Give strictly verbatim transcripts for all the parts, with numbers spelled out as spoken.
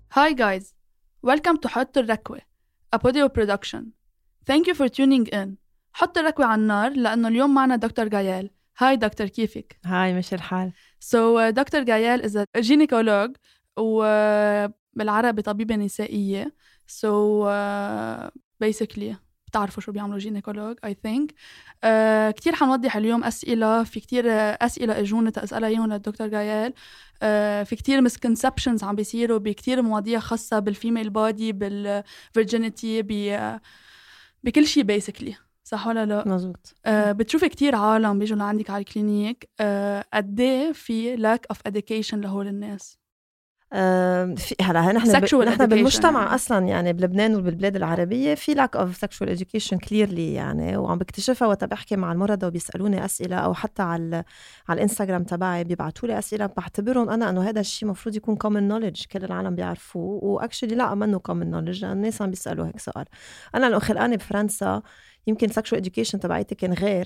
Hi guys, welcome to حط الركوة, a Podio production. Thank you for tuning in. حط الركوة على النار لأنه اليوم معنا دكتور غايال. Hi دكتور, كيفك؟ هاي مش الحال. So uh, دكتور غايال is a gynecolog وبالعربي طبيبة نسائية. So uh, basically بتعرفوا شو بيعملوا جينيكولوج I think. uh, كتير حنوضح اليوم أسئلة, في كتير أسئلة أجونة أسألها إياهم للدكتور غايال. uh, في كتير misconceptions عم بيصيروا بكتير مواضيع خاصة بالفيميل بودي, بالفيرجينيتي, بكل شيء basically. صح ولا لا؟ مزبوط. uh, بتشوفي كتير عالم بيجوا لعندك على الكلينيك, uh, قديه في lack of education لهول الناس؟ أه في هلا نحن ب... نحن بالمجتمع يعني. اصلا يعني بلبنان وبالبلاد العربيه في lack of sexual education clearly يعني, وعم بكتشفها وقت بحكي مع المرضى وبيسالوني اسئله او حتى على على الانستغرام تبعي بيبعتوا لي اسئله, بعتبرهم انا انه هذا الشيء مفروض يكون common knowledge, كل العالم بيعرفوه, واكشلي لا منه common knowledge. الناس عم بيسالوا هيك سؤال. انا لو خلقاني بفرنسا يمكن sexual education تبعيتي كان غير,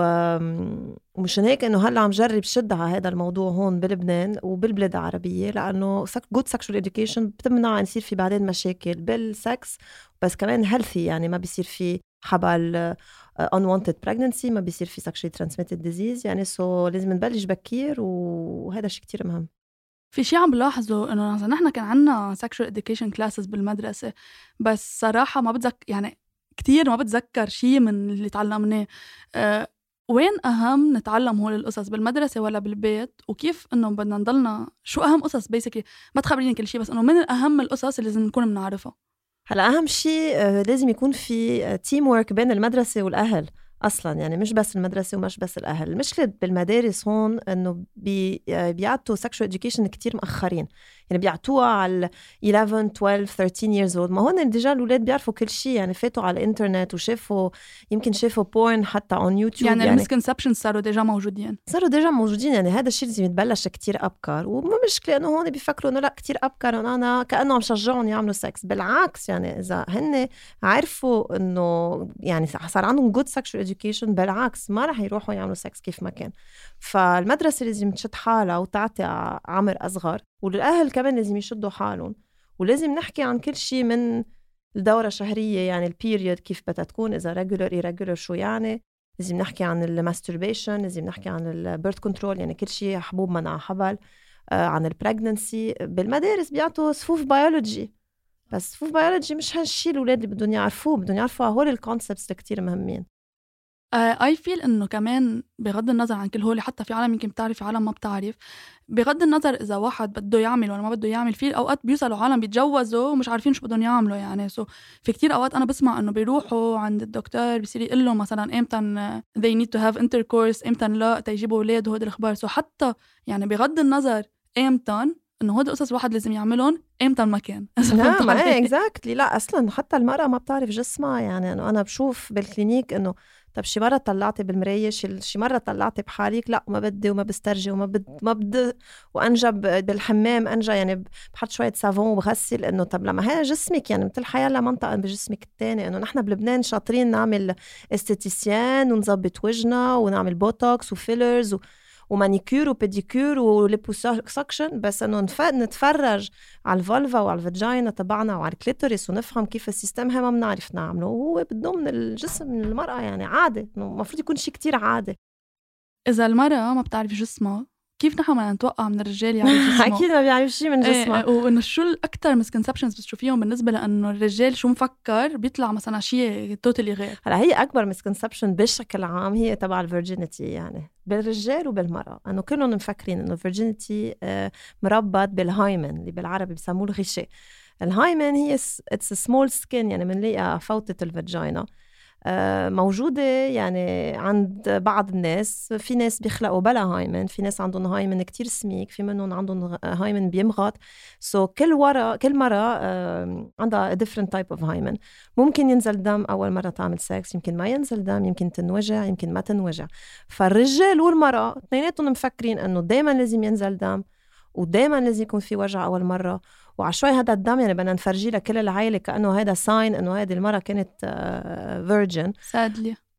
ومشان هيك انه هلا عم جرب شد على هذا الموضوع هون بلبنان وبالبلاد العربيه, لانه good sexual education بتمنع ان يصير في بعدين مشاكل بالسكس, بس كمان healthy يعني ما بيصير في حبل unwanted pregnancy, ما بيصير في sexually transmitted disease يعني. سو so لازم نبلش بكير, وهذا شيء كتير مهم. في شيء عم بلاحظه انه نحن كان عنا sexual education classes بالمدرسه, بس صراحه ما بتذكر يعني كتير ما بتذكر شيء من اللي تعلمناه. أه وين أهم نتعلم هول القصص, بالمدرسة ولا بالبيت؟ وكيف إنه بدنا نضلنا, شو أهم قصص بيسكلي, ما تخبريني كل شيء, بس إنه من الأهم القصص اللي لازم نكون بنعرفها. هلا أهم شيء آه لازم يكون في تيم وورك بين المدرسة والأهل أصلاً, يعني مش بس المدرسة ومش بس الأهل. المشكلة بالمدارس هون إنه بي بيعطوا sexual education كتير مؤخرين, يعني بيعطوها على eleven, twelve, thirteen years old. ما هون ديجا الأولاد بيعرفوا كل شيء, يعني فاتوا على الإنترنت وشافوا, يمكن شافوا porn حتى on YouTube. يعني, يعني المسكنسبشن صاروا ديجا موجودين صاروا ديجا موجودين يعني هذا الشيء لازم يتبلش كتير أبكر. وما مشكلة إنه هون بيفكروا إنه لا كتير أبكر, إنه أنا كأنه عم شجعهم يعملوا سكس. بالعكس يعني إذا هن عرفوا إنه يعني صار عندهم good sexual education, بالعكس ما رح يروحوا يعملوا سكس كيف ما كان. فالمدرسة لازم تشد حالها وتعطي عمر أصغر, والأهل كمان لازم يشدوا حالهم, ولازم نحكي عن كل شيء من الدورة الشهرية يعني البيريود كيف بدها تكون, إذا regular irregular شو يعني. لازم نحكي عن الماستربيشن, لازم نحكي عن البيرث كنترول يعني كل شيء حبوب منع حبل, آه عن البريغننسي. بالمدارس بيعطوا صفوف بيولوجي, بس صفوف بيولوجي مش هالشيء الأولاد اللي بدهم يعرفوه, بدهم يعرفوا هول الكونسبتس كتير مهمين. اي uh, فيل انه كمان بغض النظر عن كل هول, حتى في عالم يمكن بتعرف عالم ما بتعرف, بغض النظر اذا واحد بده يعمل ولا ما بده يعمل, في اوقات بيوصلوا عالم بيتجوزوا ومش عارفين شو بدهم يعملوا يعني. سو so, في كتير اوقات انا بسمع انه بيروحوا عند الدكتور بيصير يقول لهم مثلا امتى they need to have intercourse, امتى لا تيجيبوا اولاد, وهود الاخبار. سو so, حتى يعني بغض النظر امتى انه هود القصص الواحد لازم يعملهم امتى المكان. لا ما ايه اكزاكتلي. لا اصلا حتى المرأة ما بتعرف جسمها يعني. انه انا بشوف بالكلينيك انه طب شي مرة طلعتي بالمراية, شي مرة طلعتي بحالك, لا ما بدي وما بسترجي وما بد ما بدي, وانجب بالحمام انجا يعني بحط شوية سافون وبغسل. انه طب لما هذا جسمك يعني مثل حياة منطقة بجسمك التاني. انه نحن بلبنان شاطرين نعمل استيتيسيان ونظبط وجهنا ونعمل بوتوكس وفيلرز و ومانيكير وبيديكير وليبوساكشن, بس انه نتفرج على الفالفا وعلى الفاجينا تبعنا وعلى الكليتوريس ونفهم كيف السيستم هي ما بنعرف نعمله, وهو ضمن الجسم من المرأة يعني عادي, انه المفروض يكون شيء كتير عادي. اذا المرأة ما بتعرف جسمها, كيف نحن بدنا نتوقع من الرجال يعرف جسمه؟ اكيد ما بيعرف شيء من جسمه. ايه, وانه شو الاكثر مسكنسبشنز بتشوفيهم بالنسبه لانه الرجال شو مفكر بيطلع مثلا شيء توتالي غير؟ هلا هي اكبر مسكنسبشن بشكل عام هي تبع الفيرجينيتي يعني بالرجال وبالمرأة, انه كلهم مفكرين انه الفيرجينيتي مربط بالهايمن اللي بالعربي بسموه الغشاء. الهايمن هي اتس سمول سكين, يعني بنلاقيها فوطة الفاجينا موجودة يعني عند بعض الناس. في ناس بيخلقوا بلا هايمن, في ناس عندهم هايمن كتير سميك, في منهم عندهم هايمن بيمغط. سو so كل ورا كل مرة عندها different type of هايمن. ممكن ينزل دم أول مرة تعمل سكس, يمكن ما ينزل دم, يمكن تنوجع, يمكن ما تنوجع. فالرجال والمرأة اثنيناتهم مفكرين أنه دايما لازم ينزل دم, ودايما لازم يكون في وجع أول مرة, وعشوي هذا الدم يعني بدنا نفرجي لكل العائلة كأنه هذا ساين أنه هذه المرة كانت فيرجن. sadly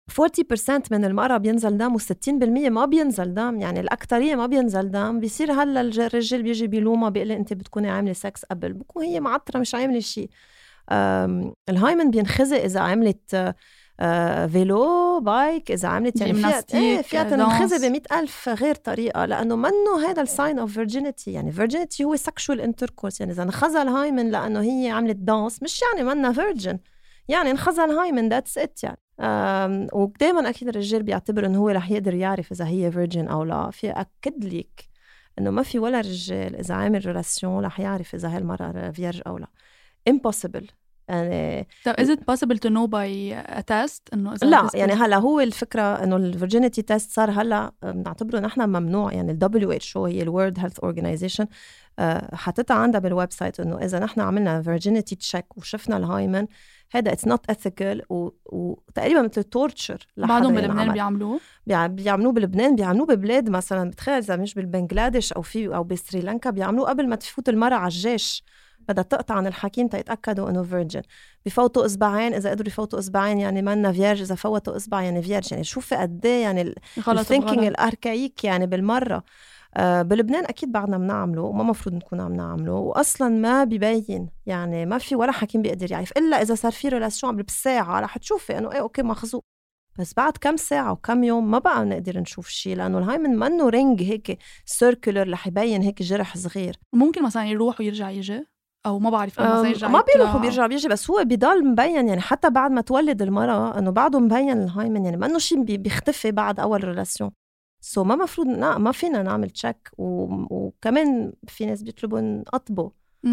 أربعين بالمية من المرأة بينزل دم وستين بالمية ما بينزل دم، يعني الأكترية ما بينزل دم. بيصير هلا الرجال بيجي بيلومها بيقلي أنت بتكوني عاملة سكس قبل، بكون هي معطرة مش عاملة شيء. الهايمن بينخزق إذا عملت آه فيلو بايك، إذا عملت يعني فيها ايه فيها تنخزق بمئة ألف غير طريقة، لأنه منه هذا الساين اوف فيرجينيتي. يعني فيرجينيتي هو سكشوال انتركورس، يعني إذا انخزى الهايمن لأنه هي عملت دانس مش يعني منها فيرجن، يعني انخزى الهايمن ذاتس ات يعني. ودايما أكيد الرجال بيعتبر إنه هو رح يقدر يعرف إذا هي فيرجن أو لا. في أكد لك إنه ما في ولا رجال إذا عامل ريلاسيون رح يعرف إذا هالمرأة فيرج أو لا. impossible. يعني طب is it possible to know by a test إنه إذا لا يعني هلا هو الفكرة إنه الفيرجينيتي تيست صار هلا بنعتبره نحن ممنوع. يعني ال دبليو إتش أو هي ال World Health Organization حطتها عندها بالويب سايت إنه إذا نحن عملنا فيرجينيتي تشيك وشفنا الهايمن هذا it's not ethical و... وتقريبا مثل torture. بعضهم بلبنان بيعملوه بيعملوه بلبنان، بيعملوه ببلاد مثلا بتخيل إذا مش بالبنغلاديش أو في أو بسريلانكا بيعملوه قبل ما تفوت المرأة على الجيش، بدها تقطع عن الحكيم تيتأكدوا إنه فيرجن. بفوتوا إصبعين إذا قدروا يفوتوا إصبعين يعني منا فيرج، إذا فوتوا إصبع يعني فيرج. يعني شوفي قد إيه يعني الثينكينج الأركايك يعني بالمرة. آه بلبنان أكيد بعدنا بنعمله وما مفروض نكون عم نعمله، وأصلا ما بيبين يعني ما في ولا حكيم بيقدر يعرف إلا إذا صار في ريلاسيون بالساعة رح تشوفي إنه إيه أوكي مخزوق، بس بعد كم ساعة وكم يوم ما بقى نقدر نشوف شيء، لأنه الهايمن منه رينج هيك سيركولر رح يبين هيك جرح صغير. ممكن مثلا يروح ويرجع يجي أو ما بعرف ما بيروح وبيرجع بيجي، بس هو بيضل مبين يعني حتى بعد ما تولد المرأة إنه بعده مبين الهايمن، يعني منه شيء بيختفي بعد أول ريلاسيون. سو ما مفروض نا ما فينا نعمل تشيك. وكمان في ناس بيطلبوا نقطبه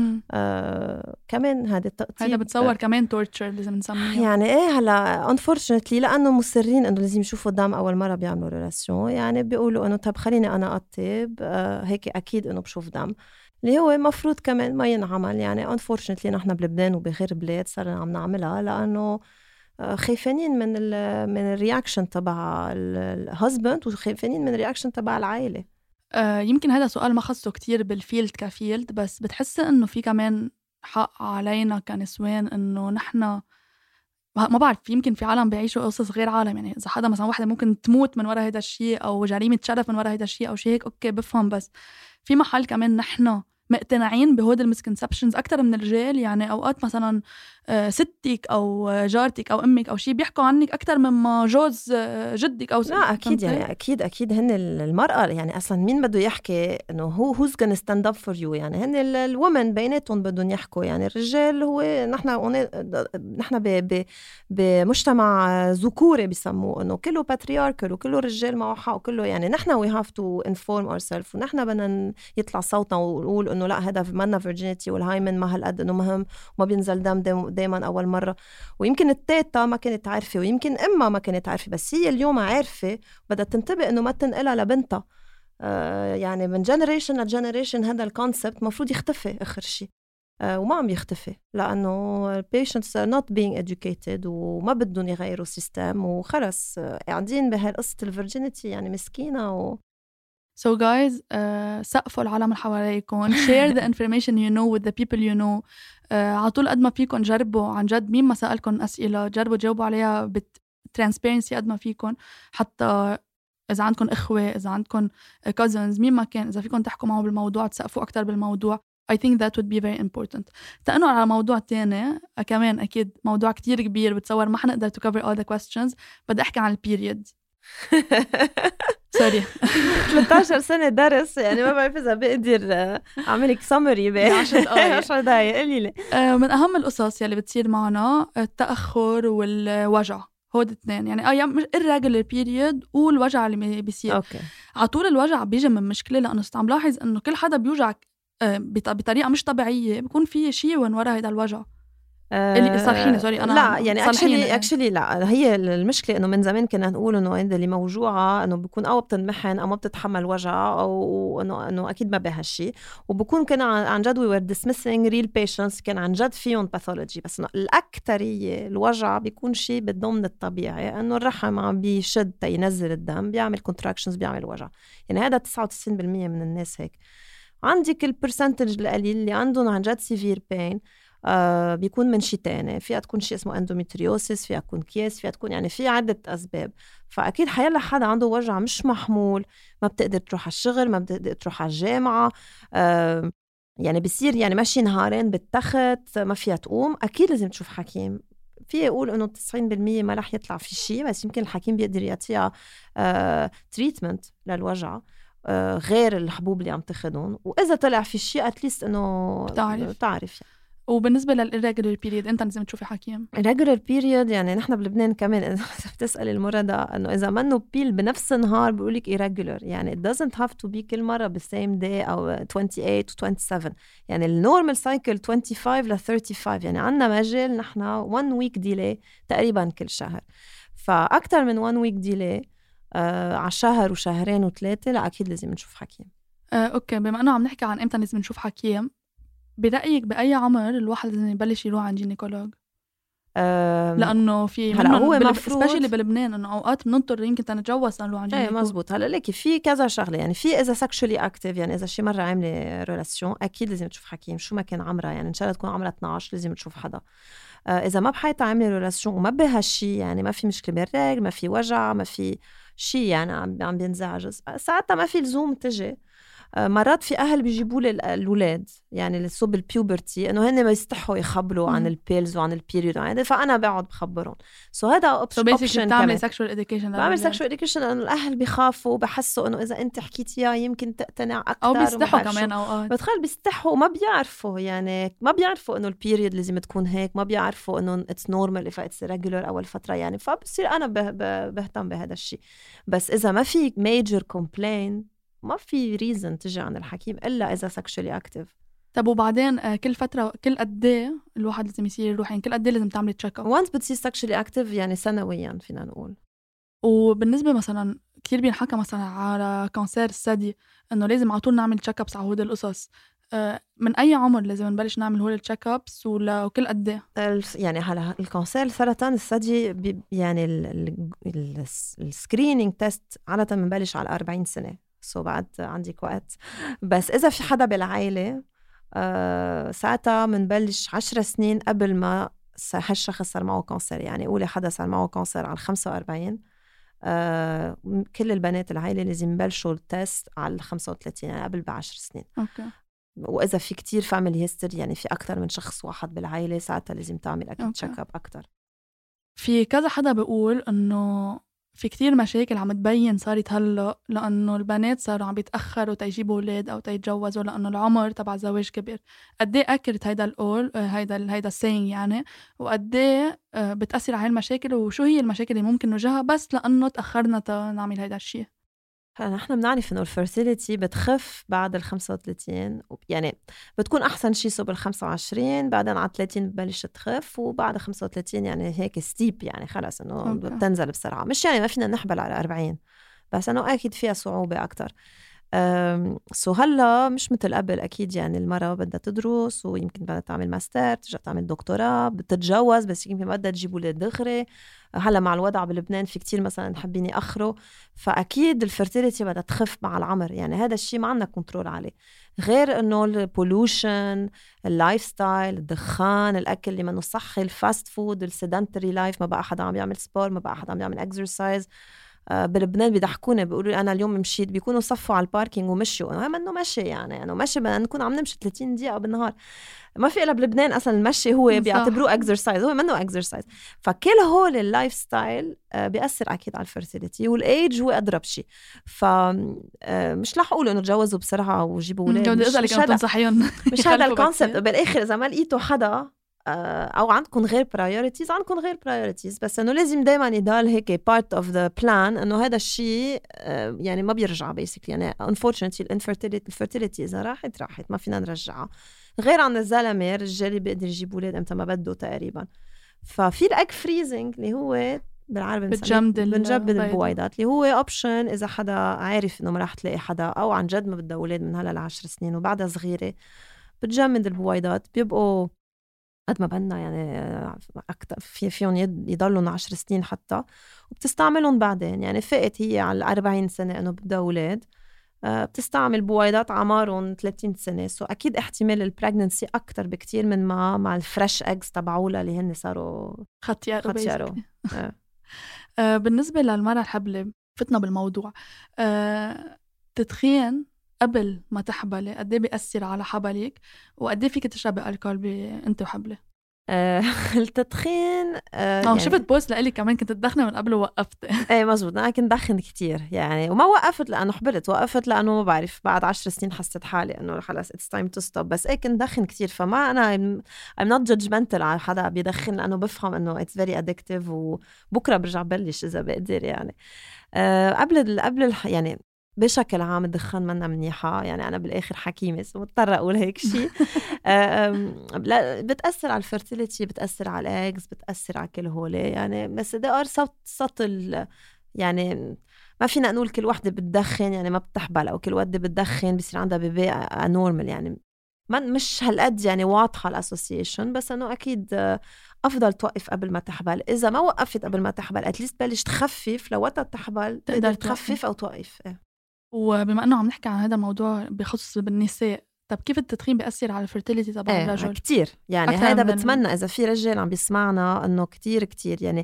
آه كمان هذا التقطيب هذا بتصور كمان تورتشر لازم نسميه يعني ايه. هلا unfortunately لانه مصرين انه لازم يشوفوا دم اول مره بيعملوا ريلاسيون، يعني بيقولوا انه طب خليني انا اقطب آه هيك اكيد انه بشوف دم، اللي هو مفروض كمان ما ينعمل. يعني unfortunately نحن بلبنان وبغير بلاد صرنا عم نعملها لانه خايفين من ال من الرياكشن تبع الهازبند وخايفين من الرياكشن تبع العائله. آه يمكن هذا سؤال ما خصه كتير بالفيلد كفيلد، بس بتحس انه في كمان حق علينا كنسوان انه نحن ما بعرف، يمكن في عالم بيعيشوا قصص غير عالم. يعني اذا حدا مثلا واحده ممكن تموت من وراء هذا الشيء او جريمه شرف من وراء هذا الشيء او شيء هيك اوكي بفهم، بس في محل كمان نحن مقتنعين بهود المسكنسبشنز أكتر من الرجال. يعني أوقات مثلا ستك أو جارتك أو أمك أو شيء بيحكوا عنك أكتر مما جوز جدك أو لا أكيد يعني أكيد أكيد هن المرأة يعني أصلا مين بده يحكي إنه هو who's gonna stand up for you، يعني هن الومن بيناتهم بدهم يحكوا. يعني الرجال هو نحن نحن بمجتمع ذكوري بيسموه إنه كله باترياركل وكله رجال معه حق وكله يعني نحن we have to inform ourselves ونحن بدنا يطلع صوتنا ونقول إنه لا هذا منا فيرجينيتي والهايمن ما هالقد إنه مهم وما بينزل دم دايما أول مرة. ويمكن التيتا ما كانت عارفة ويمكن إما ما كانت عارفة، بس هي اليوم عارفة بدها تنتبه إنه ما تنقلها لبنتها. آه يعني من جنريشن لجنريشن هذا الكونسبت مفروض يختفي آخر شيء، آه وما عم يختفي لأنه patients are not being educated وما بدهم يغيروا السيستم وخلص قاعدين بهالقصة الفيرجينيتي يعني مسكينة و So guys, uh, سقفوا العالم اللي حواليكم. Share the information you know with the people you know. uh, عطول قد ما فيكم جربوا عن جد مين ما سألكم أسئلة جربوا جاوبوا عليها بترانسبيرنسي قد ما فيكم، حتى إذا عندكم إخوة إذا عندكم cousins مين ما كان، إذا فيكم تحكوا معه بالموضوع تسقفوا أكتر بالموضوع. I think that would be very important. تقنوا على موضوع تاني كمان أكيد موضوع كتير كبير بتصور ما حنقدر to cover all the questions. بدي أحكي عن البيريد. سوري ثلاثة عشر سنة درس يعني ما بعرف إذا بقدر أعملك سمري بعشر دقايق عشر دقايق قليلة. من أهم القصص يلي بتصير معنا التأخر والوجع، هود اثنين يعني أيام مش irregular period والوجع اللي بيصير. أوكي. عطول الوجع بيجي من مشكلة لأنه استعم لاحظ إنه كل حدا بيوجعك بطريقة مش طبيعية بيكون في شيء وين ورا هذا الوجع. اللي صالحيني سوري انا لا يعني اكشلي اكشلي لا هي المشكله انه من زمان كنا نقول انه عند اللي موجوعه انه بيكون او بتنمحن او ما بتتحمل وجع او انه انه اكيد ما بها شيء، وبكون كنا عن جد we were dismissing real patients كان عن جد فيهم باثولوجي، بس الاكثريه الوجع بيكون شيء بالضمن الطبيعي انه الرحم عم بيشد ينزل الدم بيعمل كونتراكشنز بيعمل وجع. يعني هذا تسعة وتسعين بالمية من الناس هيك. عندك البرسنتج القليل اللي عندهم عن جد سيفير بين آه بيكون من شيء تاني، فيها تكون شيء اسمه اندوميتريوسيس، فيها تكون كيس، فيها تكون يعني في عدة أسباب. فأكيد حيلا حدا عنده وجع مش محمول، ما بتقدر تروح على الشغل، ما بتقدر تروح على الجامعة، آه يعني بيصير يعني ماشي نهارين بالتخت ما فيها تقوم، أكيد لازم تشوف حكيم. في يقول إنه تسعين بالمية ما رح يطلع في شيء، بس يمكن الحكيم بيقدر يعطيها آه تريتمنت للوجع آه غير الحبوب اللي عم تاخدهم، وإذا طلع في شيء أتليست إنه بتعرف تعرف يعني. وبالنسبة للإريجولر بيريد أنت لازم تشوفي حكيم. irregular period يعني نحن بلبنان كمان إذا بتسأل المرضى إنه إذا منه بيل بنفس النهار بيقولك irregular، يعني it doesn't have to be كل مرة بالsame day أو twenty-eight و twenty-seven، يعني النورمال سايكل twenty-five ل thirty-five، يعني عنا مجال نحن one week delay تقريبا كل شهر. فأكتر من one week delay آه على شهر وشهرين وثلاثة لا أكيد لازم نشوف حكيم. آه، أوكي، بما أنه عم نحكي عن إمتى لازم نشوف حكيم، برأيك بأي عمر الواحد لازم يبلش يروح عند جينيكولوج؟ لأنه في هلا هو بل... مفروض سبيشلي بلبنان إنه أوقات بننطر يمكن تنتجوز نروح عند جينيكولوج. ايه مزبوط. هلا ليكي في كذا شغله، يعني في اذا سكشولي اكتيف، يعني اذا شي مره عامله ريلاسيون اكيد لازم تشوف حكيم شو ما كان عمرها، يعني ان شاء الله تكون عمرها اثناشر لازم تشوف حدا. آه اذا ما بحياتها عامله ريلاسيون وما بهالشي، يعني ما في مشكله بالرجل، ما في وجع، ما في شي يعني عم عم بينزعج، ساعتها ما في لزوم تجي. مرات في أهل بيجيبوا لي الأولاد يعني اللي صوب البيوبرتي إنه هن ما يستحوا يخبروا عن البيلز وعن البيريود وعن، فأنا بقعد بخبرهم. سو so هذا أوبشن كمان. sexual education. بعمل sexual education إنه الأهل بيخافوا بحسوا إنه إذا أنت حكيتيها يمكن تقتنع أكتر، أو بيستحوا كمان أوقات. بتخيل بيستحوا وما بيعرفوا، يعني ما بيعرفوا إنه البيريود لازم تكون هيك، ما بيعرفوا إنه it's normal if it's regular أول فترة يعني. فبصير أنا بهتم بهذا الشيء. بس إذا ما في major complaint ما في ريزن تجي عن الحكيم إلا إذا سكشولي أكتيف. طب وبعدين كل فترة كل قد ايه الواحد لازم يصير يروح، يعني كل قد ايه لازم تعملي تشيك اب؟ وانس بتصير سكشولي أكتيف يعني سنويا فينا نقول. وبالنسبة مثلا كتير بينحكى مثلا على كانسير الثدي إنه لازم على طول نعمل تشيك ابس على هود القصص، من أي عمر لازم نبلش نعمل هول التشيك ابس وكل قد ايه؟ يعني هلا الكانسير سرطان الثدي يعني السكرينينج تيست عادة بنبلش على أربعين سنة، سو بعد عندك وقت. بس إذا في حدا بالعائلة آه ساعتها منبلش عشر سنين قبل ما هالشخص صار معه كانسر. يعني قولي حدا صار معه كانسر على خمسة وأربعين، آه كل البنات العائلة لازم يبلشوا التست على خمسة وثلاثين، يعني قبل بعشر سنين. أوكي. وإذا في كتير فاميلي هيستوري، يعني في أكتر من شخص واحد بالعائلة، ساعتها لازم تعمل أكيد تشيك اب أكتر. في كذا حدا بيقول إنه في كتير مشاكل عم تبين صارت هلا لأنه البنات صاروا عم بيتأخروا تيجيبوا أولاد أو تيتجوزوا لأنه العمر تبع الزواج كبير. قد ايه أكرت هيدا القول هيدا هيدا السين يعني، وقد ايه بتأثر على هالمشاكل، وشو هي المشاكل اللي ممكن نواجهها بس لأنه تأخرنا نعمل هيدا الشيء؟ نحن بنعرف إنه الفيرتيليتي بتخف بعد الخمسة وثلاثين، يعني بتكون أحسن شيء صوب الخمسة وعشرين، بعدين على ثلاثين ببلش تخف، وبعد خمسة وثلاثين يعني هيك ستيب، يعني خلاص إنه بتنزل بسرعة. مش يعني ما فينا نحبل على أربعين، بس إنه أكيد فيها صعوبة أكتر. سو هلا مش مثل قبل أكيد، يعني المرأة بدها تدرس ويمكن بدها تعمل ماستر، ترجع تعمل دكتوراه، بتتجوز، بس يمكن بدها تجيب ولاد دغري. هلا مع الوضع بلبنان في كتير مثلا حابين يأخروا، فأكيد الفيرتيليتي بدها تخف مع العمر. يعني هذا الشيء ما عندنا كنترول عليه، غير إنه البولوشن، اللايف ستايل، الدخان، الأكل اللي منه صحي، الفاست فود، السيدنتري لايف، ما بقى حدا عم يعمل سبور، ما بقى حدا عم يعمل اكسرسايز. بلبنان بيضحكونا بيقولوا لي أنا اليوم مشيت، بيكونوا صفوا على الباركينج ومشوا، أنا منه مشي يعني، يعني مشي بدنا نكون عم نمشي ثلاثين دقيقة بالنهار. ما في إلا بلبنان أصلا المشي هو بيعتبروه اكسرسايز، هو منه اكسرسايز. فكل هول اللايف ستايل بيأثر أكيد على الفيرتيليتي، والإيج هو أضرب شيء. فمش رح أقول إنه تجوزوا بسرعة وجيبوا ولاد، مش, مش هذا مش هذا الكونسبت. بالآخر إذا ما لقيتوا حدا أو عندكم غير priorities، عندكم غير priorities، بس إنه لازم دايما يضل هيك part of the plan إنه هذا الشيء يعني ما بيرجع basically. يعني unfortunately الانفيرتيليتي الفيرتيليتي إذا راحت راحت ما فينا نرجعها، غير عن الزلمة الرجال بيقدر يجيب ولاد امتى ما بده تقريبا. ففي الأك فريزنج اللي هو بالعربي بتجمد بنجمد البويضات، اللي هو اوبشن اذا حدا عارف انه ما راح تلاقي حدا، او عن جد ما بدها اولاد من هلا لعشر سنين وبعدها صغيره، بتجمد البويضات، بيبقوا قد ما بدنا يعني أكتر، في فيهم يضلون عشر سنين حتى، وبتستعملهم بعدين. يعني فقت هي على الأربعين سنة إنه بدها أولاد، بتستعمل بويضات عمارهم ثلاثين سنة، سو أكيد احتمال البريغننسي أكتر بكتير من ما مع الفريش أجز تبعولا اللي هن صاروا ختيارو ختيارو. آه بالنسبة للمرأة الحبلة فتنا بالموضوع، آه تدخين قبل ما تحبلي قد ايه بيأثر على حبلك، وقد ايه فيك تشربي الكول انت وحبلة؟ آه التدخين آه يعني شفت بوست لإلي كمان كنت تدخني من قبل ووقفت. ايه مزبوط، انا كنت دخن كتير يعني، وما وقفت لانه حبلت، وقفت لانه ما بعرف بعد عشر سنين حسيت حالي انه خلاص it's time to stop. بس ايه كنت دخن كتير، فما انا I'm not judgmental على حدا بيدخن لانه بفهم انه it's very addictive، وبكره برجع بلش اذا بقدر يعني. آه قبل قبل يعني بشكل عام الدخان منا منيحة يعني، أنا بالآخر حكيمة مضطرة أقول هيك شيء. بتأثر على الفرتيليتي، بتأثر على الأكس، بتأثر على كل هولي يعني، بس ده صوت سطل يعني. ما فينا نقول كل وحدة بتدخن يعني ما بتحبل، أو كل وحدة بتدخن بيصير عندها بيبي نورمال يعني، ما مش هالقد يعني واضحة الأسوسيشن، بس أنه أكيد أفضل توقف قبل ما تحبل. إذا ما وقفت قبل ما تحبل أتليست بلش تخفف، لو وقتها تحبل تقدر تخفف أو توقف. وبما أنه عم نحكي عن هذا الموضوع بخصوص بالنساء، طب كيف التدخين بيأثر على الفرتيليتي تبع ايه الرجل؟ كتير يعني، هذا بتمنى إذا في رجال عم بيسمعنا أنه كتير كتير يعني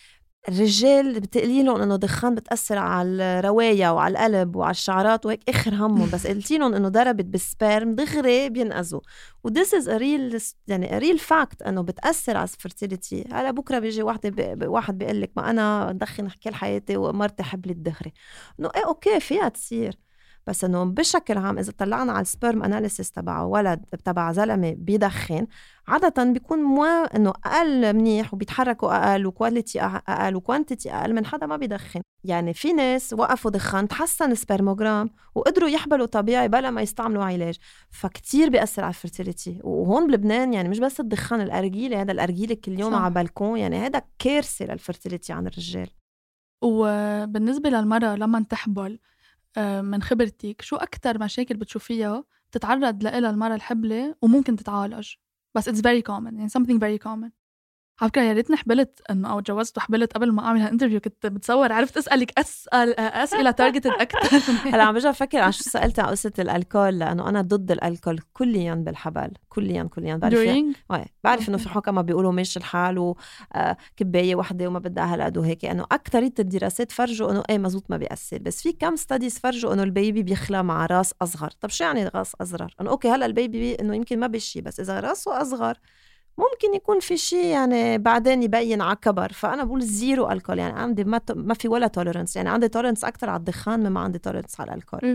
الرجال بتقليلهم انه دخان بتأثر على الرواية وعلى القلب وعلى الشعرات وهيك اخر همهم، بس قلتيلهم انه ضربت بالسبيرم دغري بينقذوا. و this is a real يعني a real fact انه بتأثر على الفرتيليتي. هلا بكره بيجي واحدة بي واحد بيقول لك ما انا ادخن كل حياتي ومرتي حبلت دغري، انه ايه اوكي فيها تصير، بس انه بشكل عام اذا طلعنا على السبيرم اناليسيس تبع ولد تبع زلمه بيدخن، عاده بيكون مو انه اقل منيح وبيتحركوا اقل وكواليتي اقل وكوانتيتي اقل من حدا ما بيدخن. يعني في ناس وقفوا دخان تحسن السبرموجرام وقدروا يحبلوا طبيعي بلا ما يستعملوا علاج، فكتير بيأثر على الفرتيليتي. وهون بلبنان يعني مش بس الدخان، الارجيله، هذا الارجيله كل يوم على بالكون يعني، هذا كارثه للفرتيليتي عن الرجال. وبالنسبه للمرأة لما تحبل من خبرتك شو أكتر مشاكل بتشوفيها تتعرض لها المرأة الحبلة وممكن تتعالج؟ بس it's very common يعني something very common. على فكرة يا ريتني حبلت انه او تجوزت وحبلت قبل ما اعمل هالانترفيو، كنت بتصور عرفت اسالك اسال اسئله تارجتد اكثر. هلا عم برجع افكر عن شو سالت عن قصه الالكول، لانه انا ضد الالكول كليا بالحبل، كليا كليا بعرف يعني. بعرف انه في حكماء بيقولوا ماشي الحال وكبايه وحده وما بدها هالقد وهيك، انه اكثريه الدراسات فرجوا انه اي مزبوط ما بيأثر، بس في كم ستاديز فرجوا انه البيبي بيخلى مع راس اصغر. طب شو يعني راس اصغر؟ انه اوكي هلا البيبي انه يمكن ما بشي، بس اذا راسه اصغر ممكن يكون في شيء يعني بعدين يبين على كبر. فأنا بقول زيرو ألكول يعني، عندي ما, ما في ولا توليرنس يعني، عندي توليرنس أكتر على الدخان مما عندي توليرنس على الألكول.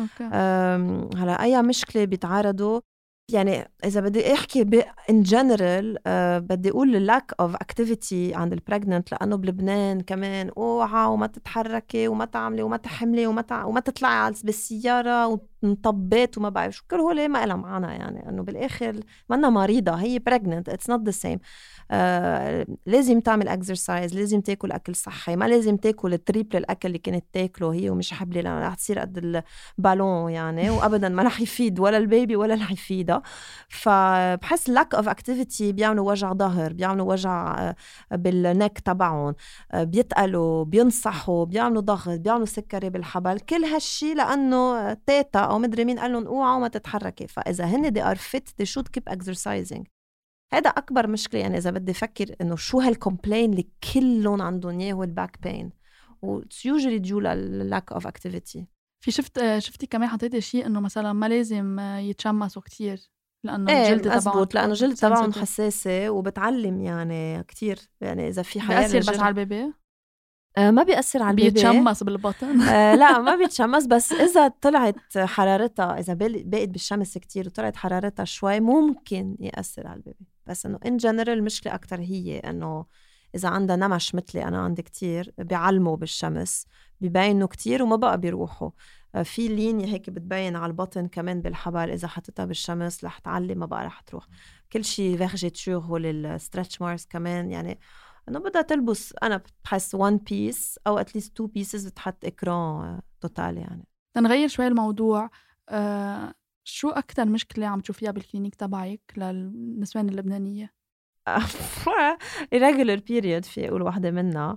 هلا أي مشكلة بيتعرضوا يعني، إذا بدي أحكي ب in general أه بدي أقول lack of activity عند البريغننت، لأنه بلبنان كمان اوعى وما تتحركي وما تعملي وما تحملي وما تع... وما تطلعي بالسيارة ونطبات وما بعرف شو، كل هول ما إلها معنا يعني، أنه بالآخر منا مريضة، هي pregnant it's not the same. آه لازم تعمل exercise، لازم تاكل أكل صحي، ما لازم تاكل التريبل الأكل اللي كانت تاكله هي ومش حبلي، لأنه رح تصير قد البالون يعني، وأبدا ما رح يفيد ولا البيبي ولا رح يفيدها. فبحس lack of activity بيعملوا وجع ظهر، بيعملوا وجع بالنك تبعهم، بيتقلوا، بينصحوا، بيعملوا ضغط، بيعملوا سكري بالحبل، كل هالشي لأنه تيتا أو مدري مين قال لهم اوعوا وما تتحركي. فإذا هن they are fit they should keep exercising. هذا أكبر مشكلة يعني، إذا بدي أفكر إنه شو هالكومبلين اللي كلهم عندهم إياه هو الباك بين، و it's usually due to lack of activity. في شفت شفتي كمان حطيتي شيء إنه مثلا ما لازم يتشمسوا كتير لأنه ايه الجلد تبعهم، لأنه الجلد تبعهم حساسة وبتعلم يعني كتير يعني، إذا في حياة بيأثر بس على البيبي؟ آه ما بيأثر على البيبي، بيتشمس بالبطن. آه لا ما بيتشمس، بس إذا طلعت حرارتها، إذا بقيت بالشمس كتير وطلعت حرارتها شوي ممكن يأثر على البيبي. بس إنه in general المشكلة أكتر هي إنه إذا عندها نمش مثلي أنا عندي كتير، بيعلموا بالشمس بيبينوا كتير وما بقى بيروحوا. في لينيا هيك بتبين على البطن كمان بالحبل، إذا حطيتها بالشمس رح تعلم ما بقى رح تروح. كل شيء فيرجيتور هو الستريتش ماركس كمان يعني، إنه بدها تلبس أنا بحس one piece أو at least two pieces بتحط إكران توتال يعني. تنغير شوي الموضوع، أه شو أكتر مشكلة عم تشوفيها بالكلينيك تبعك للنسوان اللبنانية؟ irregular period في أقول واحدة منها.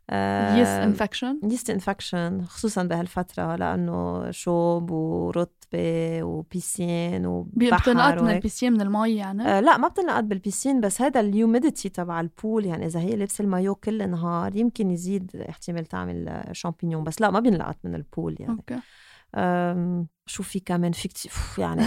يست انفكشن يست انفكشن خصوصا بهالفتره لانه شوب ورطبه وبيسين وبحر بتنقط من البيسين من المي يعني آه لا ما بتنقط بالبيسين بس هذا الهيوميديتي تبع البول يعني اذا هي لابسه المايو كل النهار يمكن يزيد احتمال تعمل شامبينيون بس لا ما بينلقط من البول يعني اوكي شو في كمان في كتير يعني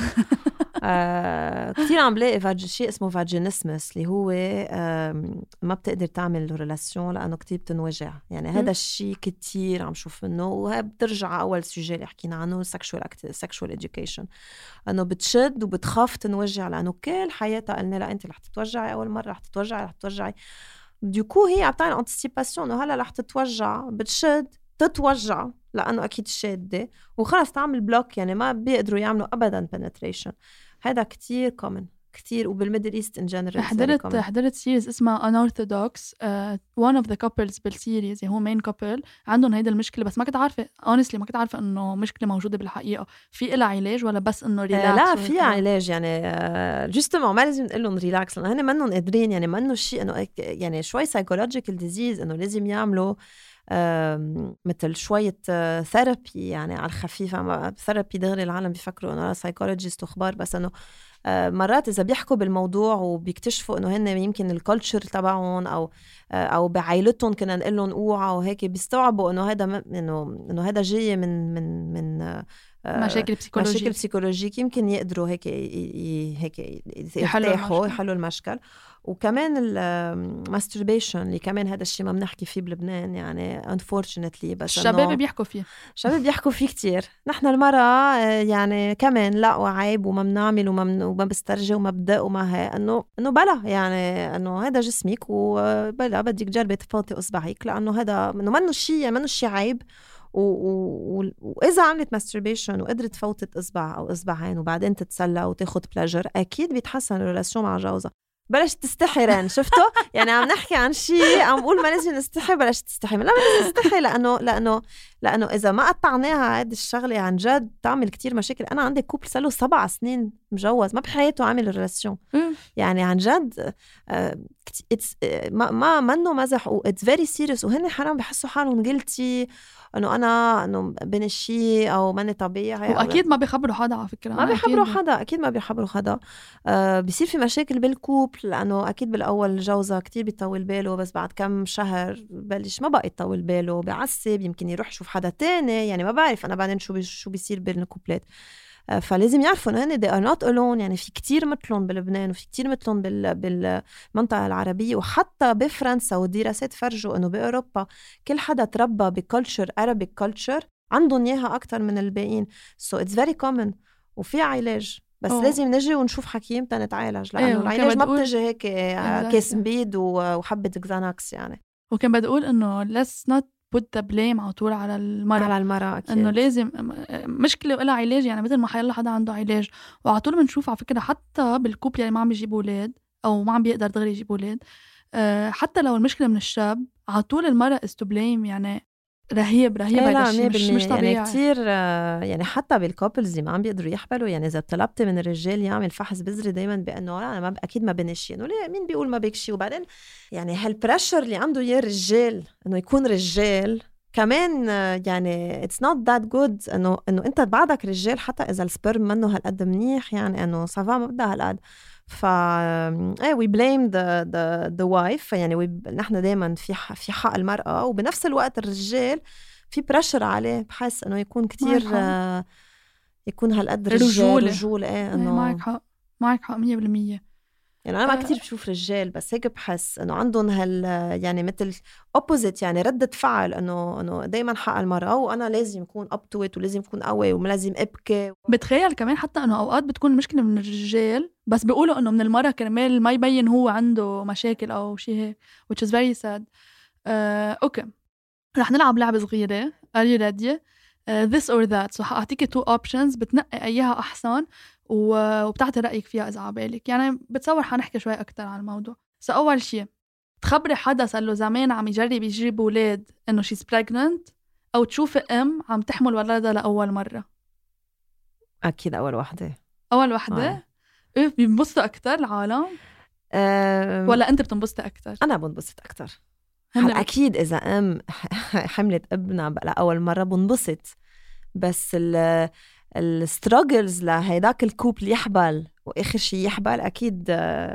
آه كتير عم بلاقي فاج... شيء اسمه فاجينيسمس اللي هو ما بتقدر تعمل ريلاسيون لأنه كتير بتنوجع يعني هذا الشيء كتير عم شوف منه وهي بترجع أول سوجي اللي حكينا عنه sexual, sexual education أنه بتشد وبتخاف تنوجع لأنه كل حياتها قلنا لا أنت رح تتوجعي أول مرة رح تتوجعي رح تتوجعي ديكو هي عم تعمل انتسيباسيون أنه هلا رح تتوجع بتشد تتوجع لأنه أكيد شادة وخلص تعمل بلوك يعني ما بيقدروا يعملوا أبداً penetration هذا كتير common كتير وبالميدل إيست إن جنرال حضرت حضرت سيريز اسمها Unorthodox uh, one of the couples بالسيريز هو main couple عندهم هيدا المشكلة بس ما كنت عارفة honestly ما كنت عارفة إنه مشكلة موجودة بالحقيقة في إلها علاج ولا بس إنه ريلاكس لا في علاج يعني جستما ما لازم نقول لهم ريلاكس لأنه هن منهم قادرين يعني منه شيء إنه يعني شوي psychological disease إنه لازم يعملوا مثل شوية ثيرابي يعني على الخفيفة ثيرابي دغري العالم بيفكروا أنه سايكولوجيست وخبار بس أنه مرات إذا بيحكوا بالموضوع وبيكتشفوا أنه هن يمكن الكولتشر تبعهم أو أو بعائلتهم كنا نقول لهم اوعى وهيك بيستوعبوا أنه هذا إنه إنه هذا جاي من من من مشاكل بسيكولوجية مشاكل بسيكولوجيك يمكن يقدروا هيك هيك يحلوا يحلوا المشكل وكمان الماستربيشن اللي كمان هذا الشيء ما بنحكي فيه بلبنان يعني unfortunately بس الشباب بيحكوا فيه الشباب بيحكوا فيه كتير نحن المرأة يعني كمان لا وعيب وما بنعمل وما وما بسترجي وما بدق وما هي انه انه بلا يعني انه هذا جسمك وبلا بدك تجربي تفوتي اصبعك لانه هذا انه منه شيء منه شيء عيب و... و... وإذا عملت ماستربيشن وقدرت فوتت إصبع أو إصبعين وبعدين تتسلى وتاخد بلاجر أكيد بيتحسن الريلاسيون مع جوزها بلاش تستحي رين شفتوا يعني عم نحكي عن شيء عم بقول ما لازم نستحي بلاش تستحي لا ما لازم نستحي لأنه لأنه لأنه إذا ما قطعناها هذه الشغلة عن جد تعمل كتير مشاكل أنا عندي كوبل صار سبع سنين مجوز ما بحياته عامل ريلاسيون يعني عن جد ما ما منه مزح و it's very serious وهن حرام بحسوا حالهم قلتي انه انا انه بين الشيء او ماني طبيعي واكيد ما بيخبروا حدا على فكره ما بيخبروا حدا اكيد ما بيخبروا حدا آه بيصير في مشاكل بالكوبل لانه اكيد بالاول جوزها كتير بيطول باله بس بعد كم شهر بلش ما بقى يطول باله بيعصب يمكن يروح يشوف حدا تاني يعني ما بعرف انا بعدين شو بي شو بيصير بين الكوبلات فلازم يعرفوا انه هن they are not alone يعني في كتير مثلهم بلبنان وفي كتير مثلهم بال بالمنطقة العربية وحتى بفرنسا والدراسات فرجوا انه بأوروبا كل حدا تربى بكولتشر Arabic culture عندهم اياها اكتر من الباقيين so it's very common وفي علاج بس أوه. لازم نجي ونشوف حكيم تنتعالج لانه أيوه. العلاج ما بتجي هيك كيس مبيد وحبة كزاناكس يعني وكان بدي اقول انه let's not put the blame على طول على المرأة على المرأة أكيد إنه لازم مشكلة وإلها علاج يعني مثل ما حيلا حدا عنده علاج وعلى طول بنشوف على فكرة حتى بالكوبل اللي ما عم بيجيب أولاد أو ما عم بيقدر دغري يجيب أولاد أه حتى لو المشكلة من الشاب على طول المرأة is to blame يعني رهيب رهيب هذا الشيء مش, مش طبيعي يعني كتير يعني حتى بالكوبلز اللي ما عم بيقدروا يحبلوا يعني إذا طلبت من الرجال يعمل فحص بذري دايما بأنه أنا ما أكيد ما بنشي إنه ليه مين بيقول ما بيكشي وبعدين يعني هالبريشر اللي عنده إياه الرجال إنه يكون رجال كمان يعني it's not that good إنه إنه أنت بعدك رجال حتى إذا السبرم منه هالقد منيح يعني إنه صفا ما بدها هالقد ف ايه we blame the the the wife يعني we... نحن دائما في ح... في حق المرأة وبنفس الوقت الرجال في بريشر عليه بحس إنه يكون كتير آه يكون هالقد رجال رجول ايه إنه معك حق معك حق مية بالمية يعني أنا ما كتير بشوف رجال بس هيك بحس إنه عندهم هال يعني مثل opposite يعني ردة فعل إنه إنه دايما حق المرأة وأنا لازم أكون up to it ولازم أكون قوي ولازم أبكي. بتخيل كمان حتى إنه أوقات بتكون المشكلة من الرجال بس بيقولوا إنه من المرأة كرمال ما يبين هو عنده مشاكل أو شيء هيك which is very sad. uh, أوكي رح نلعب لعبة صغيرة are you ready uh, this or that so هأعطيكي two options بتنقي أيها أحسن وبتعطي رأيك فيها إذا عبالك يعني بتصور حنحكي شوي أكتر عن الموضوع. سو أول شيء تخبري حدا صار له زمان عم يجرب يجيب أولاد إنه she's pregnant أو تشوفي أم عم تحمل ولادها لأول مرة. أكيد أول واحدة أول واحدة إيه بينبسطوا أكتر العالم أه... ولا أنت بتنبسطي أكتر؟ أنا بنبسط أكتر هلا اكيد اذا ام حملت ابنها لاول مره بنبسط، بس ال الستراجلز لهيداك الكوبل يحبل واخر شيء يحبل اكيد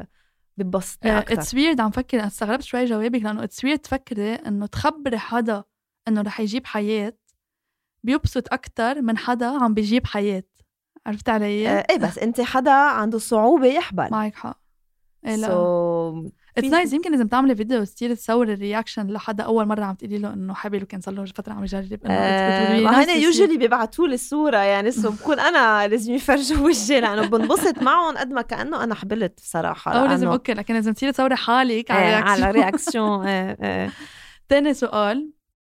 ببسطني اكثر. اتس ويرد، عم فكر انا استغربت شوي جوابك لانه اتس ويرد تفكري انه تخبري حدا انه رح يجيب حياه بيبسط اكثر من حدا عم بيجيب حياه. عرفت علي؟ آه ايه بس انت حدا عنده صعوبه يحبل. معك حق. إيه لا so اتس نايس. يمكن لازم تعملي فيديو تصير تصور الرياكشن لحدا اول مره عم تقولي له انه حبل وكان صار له فتره عم يجرب انه آه ما هن يوجولي بيبعتوا لي الصوره يعني سو بكون انا لازم يفرجوا وجهي لانه بنبسط معهم قد ما كانه انا حبلت بصراحه. او لازم اوكي لكن لازم تصيري تصوري حالك على آه رياكشن. على رياكشن. آه آه. تاني سؤال،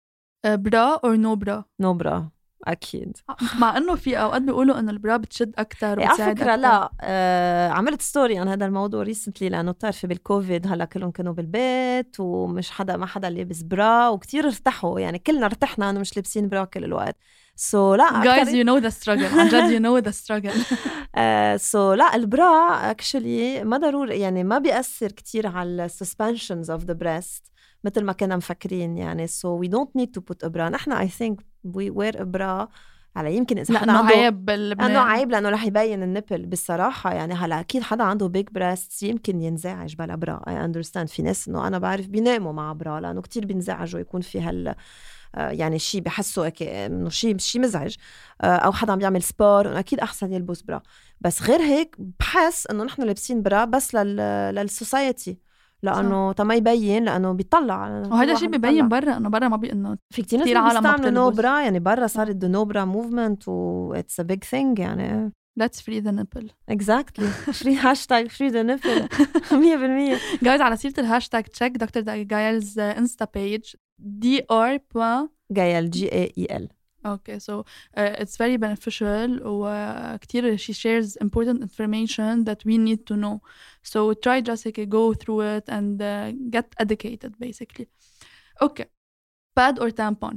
برا اور نو برا؟ نو برا اكيد. مع انه في اوقات بيقولوا انه البرا بتشد اكثر وبتساعد على فكره أكتر. لا آه عملت ستوري عن هذا الموضوع ريسنتلي لانه بتعرفي بالكوفيد هلا كلهم كانوا بالبيت ومش حدا ما حدا لابس برا وكتير ارتاحوا يعني كلنا ارتحنا انه مش لابسين برا كل الوقت. سو so, لا guys you know the struggle عن جد you know the struggle. سو uh, so, لا البرا اكشلي ما ضروري يعني ما بيأثر كتير على suspensions of the breast مثل ما كنا مفكرين يعني. so we don't need to put a bra. نحن I think we wear a bra على يمكن إذا حدا عنده عيب لأنه عيب لأنه رح يبين النبل بالصراحة يعني. هلا أكيد حدا عنده big breasts يمكن ينزعج بلا برا. I understand. في ناس إنه أنا بعرف بيناموا مع برا لأنه كتير بينزعجوا يكون في هال يعني شيء بحسوا إنه شيء شيء مزعج أو حدا عم يعمل سبور أكيد أحسن يلبس برا. بس غير هيك بحس إنه نحن لابسين برا بس لل للسوسايتي لأنه تما يبين لأنه بيطلع. وهذا شيء بيبين برا إنه برا ما بي إنه في كتير ناس بيستعملوا نو برا يعني برا صارت the no bra movement و it's a big thing يعني. let's free the nipple. exactly. free hashtag free the nipple. مية بالمية. guys على سيرة الهاشتاج check دكتور Gael's insta page dr. Gael G A E L. Okay, so uh, it's very beneficial وكتير she shares important information that we need to know. So try just like go through it and uh, get educated basically. Okay. Pad or tampon?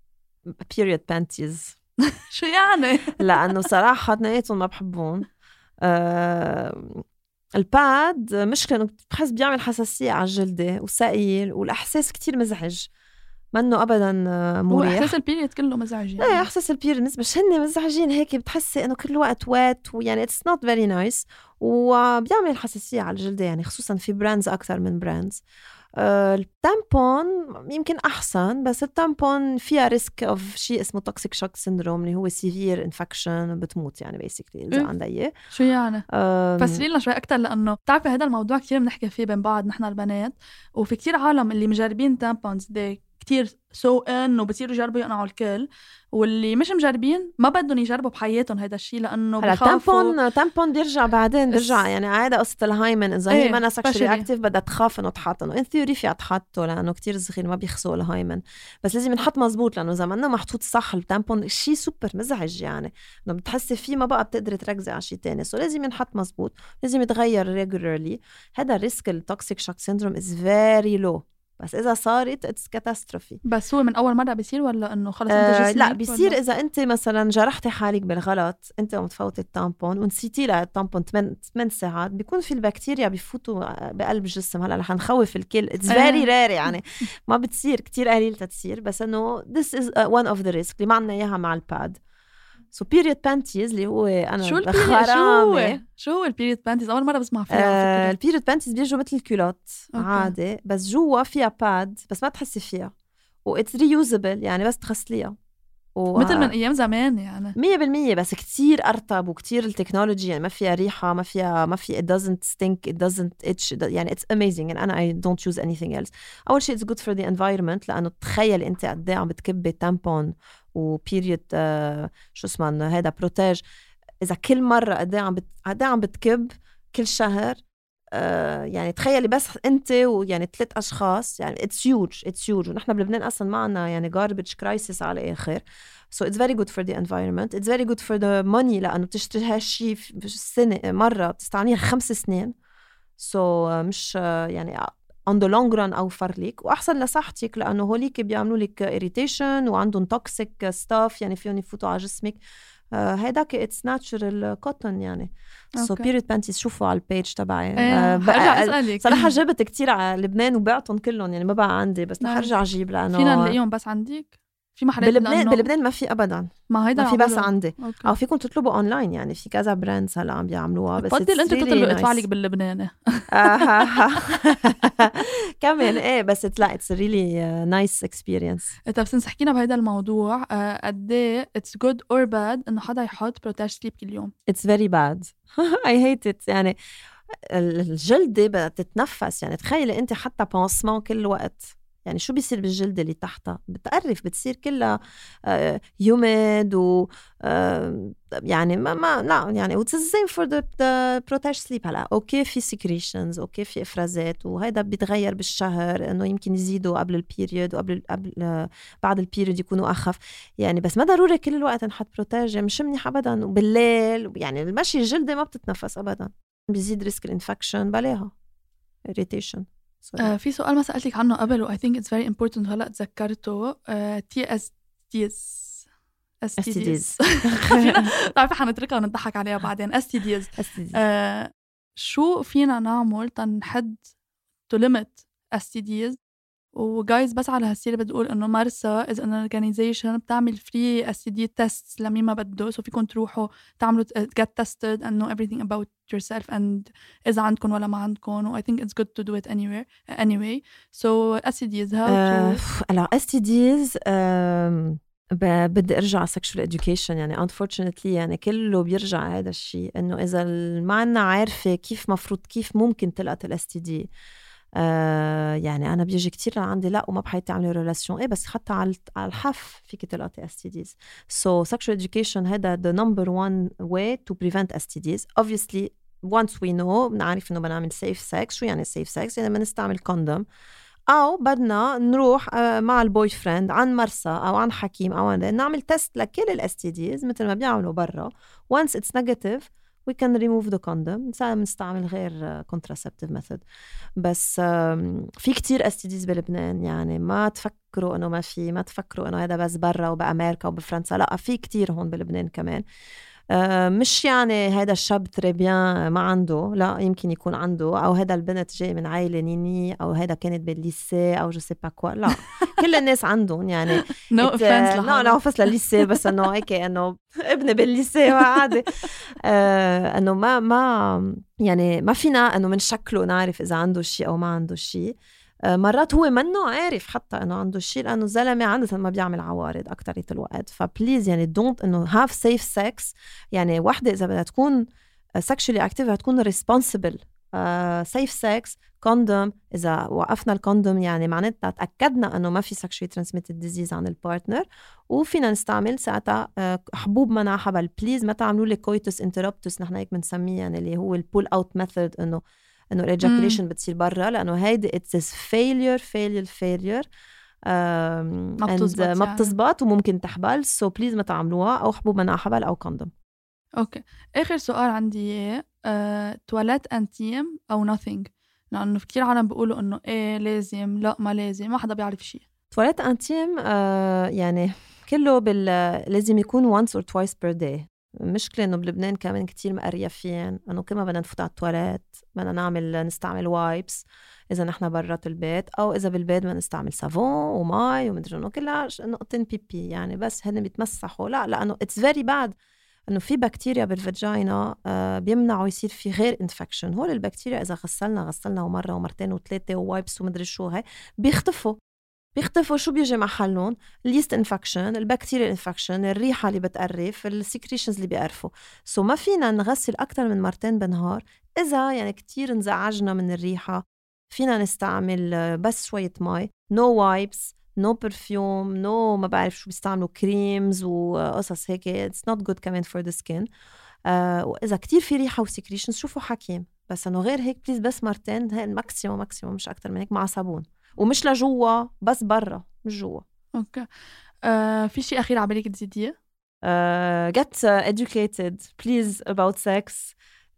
Period panties. شو يعني؟ لأنه صراحة اثنيناتهم ما بحبهم. أه الباد مشكلة إنه بحس بيعمل حساسية على الجلدة وثقيل والإحساس كتير مزعج منه ابدا مريح. واحساس البيريد كله مزعج يعني. ايه احساس البيريد نسبه هن مزعجين هيك بتحسي انه كل وقت وات ويعني اتس نوت فيري نايس وبيعمل حساسيه على الجلد يعني خصوصا في براندز اكثر من براندز. آه التامبون يمكن احسن بس التامبون فيها ريسك اوف شيء اسمه توكسيك شوك سيندروم اللي هو سيفير انفكشن بتموت يعني بيسكلي اذا عندها اياه. شو يعني؟ فسري لنا شوي اكثر لانه بتعرفي هذا الموضوع كثير بنحكي فيه بين بعض نحن البنات وفي كثير عالم اللي مجربين تامبونز دي كتير سو ان وبصيروا يجربوا يقنعوا الكل واللي مش مجربين ما بدهم يجربوا بحياتهم هذا الشيء لانه بخافوا. تامبون تامبون بيرجع بعدين بيرجع يعني عاده قصه الهايمن اذا هي ما سكشولي اكتيف بدها تخاف انه تحط انه ان ثيوري فيها تحطه لانه كتير صغير ما بيخسوا الهايمن بس لازم نحط مزبوط لانه اذا ما محطوط صح التامبون شيء سوبر مزعج يعني انه بتحسي فيه ما بقى بتقدري تركزي على شيء تاني. سو لازم نحط مزبوط لازم يتغير ريجولارلي. هذا الريسك التوكسيك شوك سيندروم از فيري لو بس إذا صارت اتس كاتاستروفي. بس هو من أول مرة بيصير ولا إنه خلص آه أنت جسمك؟ لا بيصير ولا؟ إذا أنت مثلا جرحتي حالك بالغلط أنت ومتفوتي التامبون ونسيتي لها التامبون ثمان ساعات بيكون في البكتيريا بيفوتوا بقلب الجسم. هلا رح نخوف الكل اتس فيري رير يعني ما بتصير كتير قليل تتصير بس إنه this is one of the risk اللي ما عنا إياها مع الباد. سو بيريد بانتيز اللي هو انا شو الخرامه شو هو البيريد بانتيز اول مره بسمع فيها. آه البيريد بانتيز بيجوا مثل الكولوت عادي بس جوا فيها باد بس ما تحسي فيها واتس ريوزبل يعني بس تغسليها و... مثل من ايام زمان يعني مية بالمية بس كتير ارطب وكتير التكنولوجي يعني ما فيها ريحه ما فيها ما في it doesn't stink it doesn't itch يعني it's amazing يعني انا I don't use anything else. اول شيء it's good for the environment لانه تخيل انت قد ايه عم بتكبي تامبون وبيريود آه شو اسمه هذا بروتيج اذا كل مره قد ايه عم بت... قد ايه عم بتكب كل شهر آه يعني تخيلي بس انت ويعني ثلاث اشخاص يعني it's huge it's huge ونحن بلبنان اصلا ما عنا يعني garbage crisis على الاخر. so it's very good for the environment it's very good for the money لانه بتشتري هالشيء في السنه مره بتستعمليه خمس سنين so مش يعني on the long run أوفر لك وأحسن لصحتك لأنه هوليك بيعملوا لك irritation وعندهم toxic stuff يعني فيهم يفوتوا على جسمك هيداك اتس ناتشرال كوتون يعني. سو بيريود بانتيز شوفوا على البيج تبعي. ايه حرجع اسالك صراحه جبت كتير على لبنان وبعتهم كلهم يعني ما بقى عندي بس رح ارجع اجيب لانه فينا نلاقيهم بس عندك في محلات بلبنان. بلبنان ما في ابدا ما هيدا ما في بس عندي. أوكي. او فيكم تطلبوا اونلاين يعني في كذا براندز هلا عم بيعملوها بس بفضل انت تطلبي ادفع لك باللبناني كمان ايه بس لا اتس ريلي نايس اكسبيرينس. طب سنس حكينا بهذا الموضوع قد ايه اتس جود اور باد انه حدا يحط بروتاج سليب كل يوم؟ اتس فيري باد اي هيت ات. يعني الجلدة بدها تتنفس يعني تخيلي انت حتى بانسمان كل وقت يعني شو بيصير بالجلد اللي تحتها بتقرف بتصير كلها يوميد و يعني ما ما لا يعني وتس سيم فور ذا بروتاج سليب. هلا اوكي في سكريشنز اوكي في افرازات وهذا بيتغير بالشهر انه يمكن يزيدوا قبل البيريود وقبل قبل بعد البيريود يكونوا اخف يعني بس ما ضروري كل الوقت نحط بروتاج مش منيح ابدا. وبالليل يعني المشي الجلد ما بتتنفس ابدا بيزيد ريسك الانفكشن بلاها irritation. آه في سؤال ما سألتك عنه قبل و I think it's very important هلأ تذكرته تي إس ديز إس تي ديز تعرفي حنتركها ونضحك عليها بعدين. إس تي ديز آه شو فينا نعمل تنحد to limit إس تي ديز؟ وجايز بس على هالسيرة بدي أقول إنه مرسى is an organization بتعمل free إس تي دي tests لمين ما بده سو فيكم تروحوا تعملوا get tested and know everything about yourself and إذا عندكم ولا ما عندكم و I think it's good to do it anywhere anyway. So إس تي ديز how to alors إس تي ديز بدي ارجع على sexual education يعني unfortunately يعني كله بيرجع هذا الشيء انه اذا ما عنا عارفه كيف مفروض كيف ممكن تلقط الاس تي دي. آه يعني أنا بيجي كتير عندي لا وما بحياتي أعمل ريلاسيون إيه بس حتى على الحف فيك تلقطي إس تي ديز. So sexual education هذا the number one way to prevent إس تي ديز. Obviously once we know بنعرف إنه بنعمل safe sex. شو يعني safe sex؟ يعني بنستعمل كوندوم أو بدنا نروح آه مع البوي فريند عن مرسى أو عن حكيم أو عن نعمل تست لكل الإس تي ديز مثل ما بيعملوا برا. Once it's negative we can remove the condom. نستعمل غير contraceptive method. بس في كتير إس تي ديز بلبنان يعني ما تفكروا انه ما في ما تفكروا انه هذا بس برا وبأمريكا وبفرنسا لا في كتير هون بلبنان كمان. مش يعني هذا الشاب تريبيان ما عنده لا يمكن يكون عنده او هذا البنت جاي من عائله نيني او هذا كانت بالليسي او جو سي با كوا لا كل الناس عندهم يعني نو اوفنس لا لا اوفنس للليسي بس انه هيك انه ابني بالليسي عادي آه انه ما ما يعني ما فينا انه من شكله نعرف اذا عنده شيء او ما عنده شيء. مرات هو منه عارف حتى انه عنده شيء لانه الزلمه عاده ما بيعمل عوارض اكترية الوقت. فبليز يعني دونت انه هاف سيف سكس. يعني وحده اذا بدها تكون سكشولي اكتيف هتكون ريسبونسبل سيف سكس كوندوم. اذا وقفنا الكوندوم يعني معناتها تاكدنا انه ما في سكشولي ترانسميتد ديزيز عن البارتنر وفينا نستعمل ساعتها حبوب منع حبل. بليز ما تعملوا لي كويتوس انتربتوس نحن هيك بنسميه يعني اللي هو البول اوت ميثود انه انه الايجاكوليشن بتصير برا لانه هيدي اتس فيلير فيلير فيلير ما بتزبط يعني. ما بتزبط وممكن تحبل. سو so بليز ما تعملوها او حبوب منع حبل او كوندوم. اوكي اخر سؤال عندي اياه أه، تواليت انتيم او nothing لانه كتير عالم بيقولوا انه ايه لازم لا ما لازم ما حدا بيعرف شيء. تواليت انتيم آه يعني كله بال لازم يكون once or twice per day. المشكلة إنه بلبنان كمان كتير مقريفين إنه كل ما بدنا نفوت على التواليت بدنا نعمل نستعمل وايبس إذا نحنا برات البيت أو إذا بالبيت بدنا نستعمل صابون وماي ومدري إنه كلها نقطتين بيبي يعني بس هن بيتمسحوا لا لأنه it's very bad إنه في بكتيريا بالفاجينا آه بيمنعوا يصير في غير انفكشن. هول البكتيريا إذا غسلنا غسلنا ومرة ومرتين وثلاثة ووايبس ومدري شو هاي بيختفوا بيختفوا. شو بيجي محلهم؟ اليست انفكشن البكتيريا انفكشن الريحة اللي بتقرف السكريشنز اللي بيقرفوا. سو ما فينا نغسل أكتر من مرتين بالنهار. إذا يعني كتير نزعجنا من الريحة فينا نستعمل بس شوية ماي نو وايبس نو برفيوم نو ما بعرف شو بيستعملوا كريمز وقصص هيك it's not good كمان for the skin. آه وإذا كتير في ريحة وسكريشنز شوفوا حكيم بس أنه غير هيك بليز بس مرتين هاي الماكسيموم ماكسيموم مش أكتر من هيك مع صابون ومش لجوا بس برا مش جوا. اوكي آه، في شيء اخير عبالك تزيديه؟ uh, get uh, educated please about sex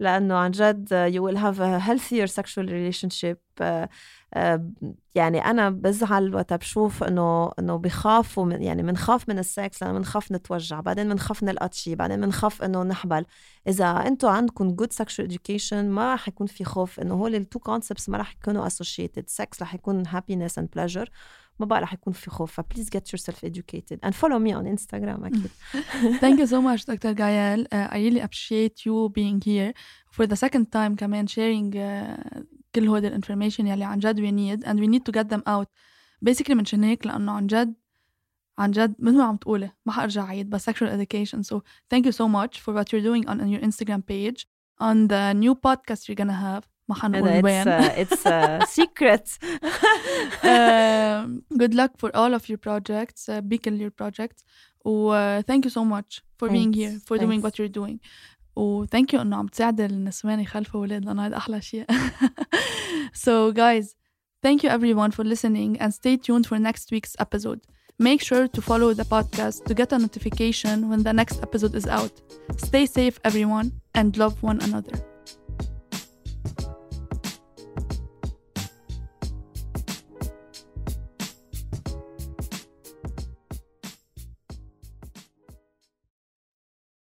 لأنه عن جد you will have a healthier sexual relationship. uh, uh, يعني أنا بزعل وقت بشوف إنه إنه بخافوا من يعني منخاف من السكس لأنه منخاف نتوجع، بعدين منخاف نلقط شيء، بعدين منخاف إنه نحبل. إذا أنتوا عندكم good sexual education ما رح يكون في خوف إنه هول التو concepts ما رح يكونوا associated. sex رح يكون happiness and pleasure، ما بقى رح يكون في خوف. please get yourself educated and follow me on Instagram أكيد. Thank you so much Doctor Gael. uh, I really appreciate you being here for the second time كمان sharing uh, كل هود الانفورميشن يلي عن جد we need and we need to get them out basically. منشان هيك لأنه عن جد عن جد مثل ما عم تقولي ما حأرجع عيد بس sexual education. So thank you so much for what you're doing on, on your Instagram page, on the new podcast you're gonna have. ما حنقول وين. It's a secret. uh, good luck for all of your projects. uh, big your projects. و uh, thank you so much for Thanks. being here, for Thanks. doing what you're doing. و thank you إنه عم تساعد النسوان يخلفوا أولاد لأنه هذا أحلى شيء. So guys, thank you everyone for listening and stay tuned for next week's episode. Make sure to follow the podcast to get a notification when the next episode is out. Stay safe everyone and love one another.